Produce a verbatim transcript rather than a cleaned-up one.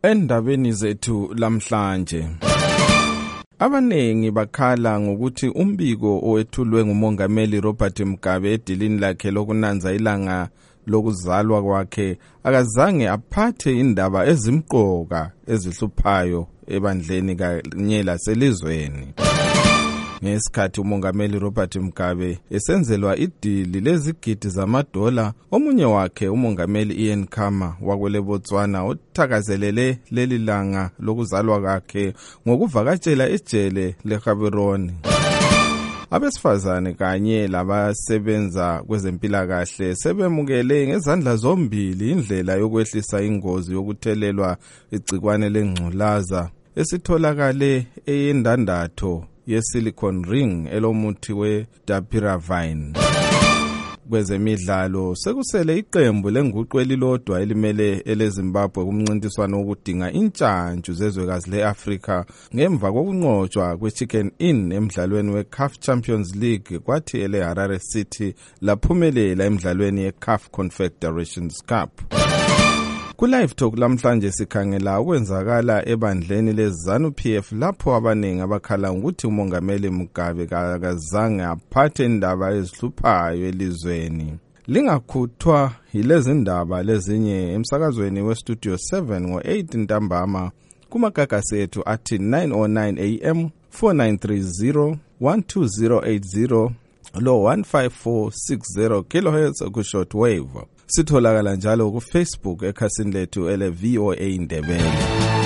Endabeni zethu lamhlanje, abanengi bakhala ngokuthi umbiko owethulwe ngumongameli Robert Mugabe edilini lakhe lokunanza ilanga lokuzalwa kwakhe akazange aphathe indaba ezimqoka ezihluphayo ebandleni kanye laselizweni. Ngesikhathi umongameli Robert Mugabe esenzelwa idili lezigidi zamadola, omunye wakhe umongameli Ian Khama wakwele Botswana uthakazelele leli langa lokuzalwa kwakhe ngokuvakatshela ejele leGaborone. Abesifazane kanye labasebenza kwezempilakahle sebemukele ngezandla zombili indlela yokwehlisa ingozi yokuthelelwa igcikwane lengculaza esitholakale eyendandatho ye-silicone ring elomuthi we-dapiravine. Kwezemidlalo sekusele iqembu lenguqu elilodwa elimele eleZimbabwe kumncintiswano wokudinga intshantshu zezwekazi le-Afrika ngemva kokunqotshwa kwe-Chicken Inn emidlalweni we-C A F Champions League, kwathi ele-Harare City laphumelela emidlalweni ye-C A F Confederations Cup. Ku-Live Talk lamhlanje sikhangela ukwenzakala ebandleni le-ZANU P F lapho abanengi abakhala ukuthi umongameli Mugabe akazange aphathe indaba ezihluphayo elizweni. Lingakhuthwa yilezi ndaba lezinye emsakazweni we-Studio seven ngo-eight ntambama kumagagasi ethu athi nine oh nine A M, four nine three zero, one two zero eight zero lo one five four six zero kilohertz ku-short wave. Sitholakala njalo ku-Facebook ekhasini lethu ele V O A Ndebele.